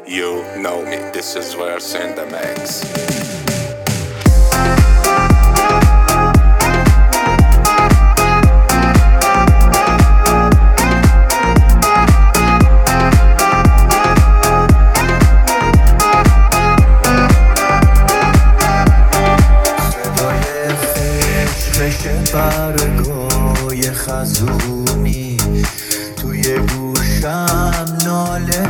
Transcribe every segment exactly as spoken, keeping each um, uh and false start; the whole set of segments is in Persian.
You know me, this is where send the max. برگای خزونی توی گوشم ناله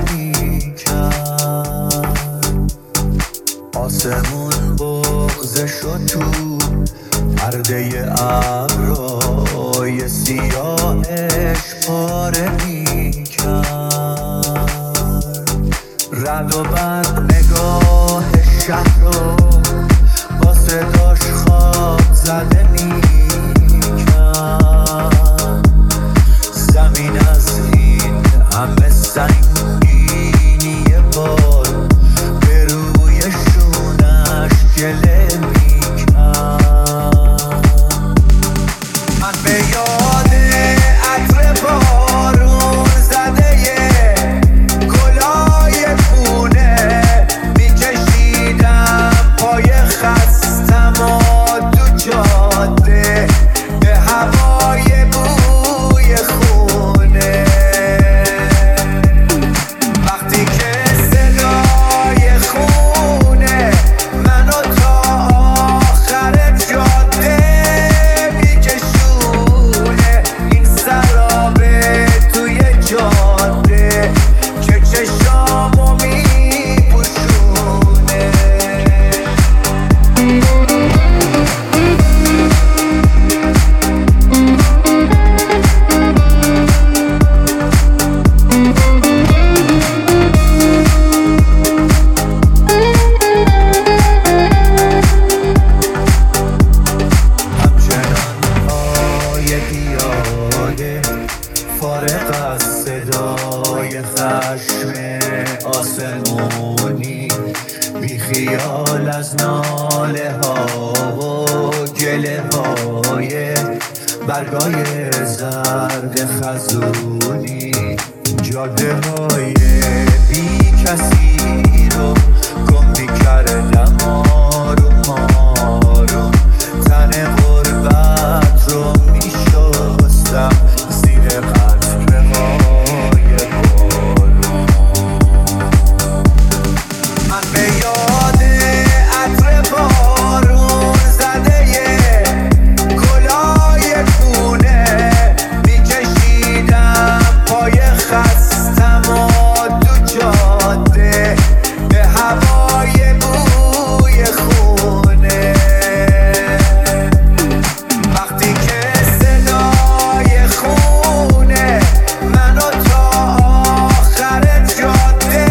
میکرد، آسمون بغضه شد تو پرده ابرای سیاهش پاره میکرد. رد و برق نگاه شهر رو با صداش خواب زده میکرد. زمین از این همه سنگینی بار به روی شونش گله میکرد. من به یاد عطر بارون زده گلای پونه میکشیدم پای خستم و تو جاده به هوای بوی خونه. وقتی که صدای خونه منو تا آخر جاده میکشونه، این سرابه توی جاده که چشامو میپوشونه. فارغ از صدای خشم آسمونی، بی خیال از ناله ها و گله های برگای زرد خزونی. جاده های بی کسی رو گم میکردم آروم آروم، تن غربت رو میشستم زیر قطره های بارون. من به یاد عطر بارون زده گلای پونه میکشیدم پای خستم و تو جاده به هوای بوی خونه. وقتی که صدای خونه منو تا آخر جاده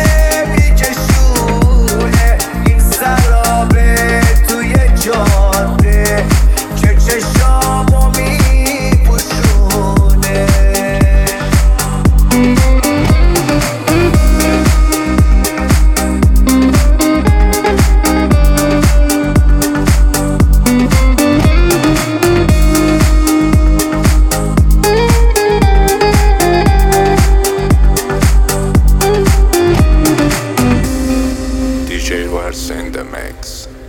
میکشونه، این سرابه توی جاده که چشامو میپوشونه. D J where send the max.